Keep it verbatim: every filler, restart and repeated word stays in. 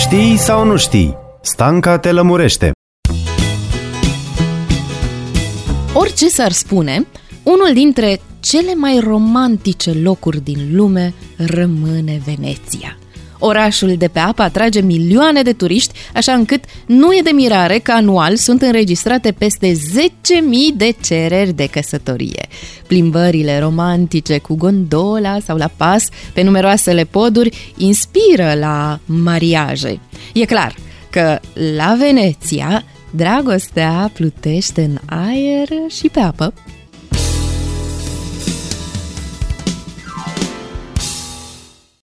Știi sau nu știi? Stanca te lămurește. Orice s-ar spune, unul dintre cele mai romantice locuri din lume rămâne Veneția. Orașul de pe apă atrage milioane de turiști, așa încât nu e de mirare că anual sunt înregistrate peste zece mii de cereri de căsătorie. Plimbările romantice cu gondola sau la pas pe numeroasele poduri inspiră la mariaje. E clar că la Veneția dragostea plutește în aer și pe apă.